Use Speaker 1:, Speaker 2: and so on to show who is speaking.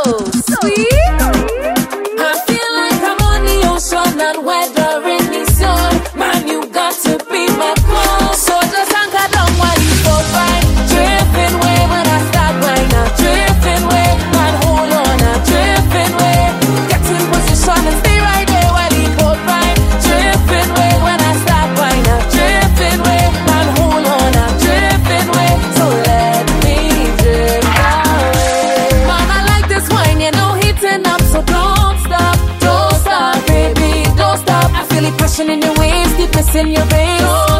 Speaker 1: sweet. I feel like I'm on the ocean and weathering the sun. Man, you got to be my call. So just anchor down while you go fine. Drifting way when I start right now. Drifting way, man, hold on now. Drifting way, get in position and stay right there while you go fine. Drifting way when I start right now. Drifting way, man, hold on now. Drifting way, so let me drift away. Man, I like this wine, you know, heating up, so don't stop, baby, don't stop. I feel the passion in your waves, deepness in your veins.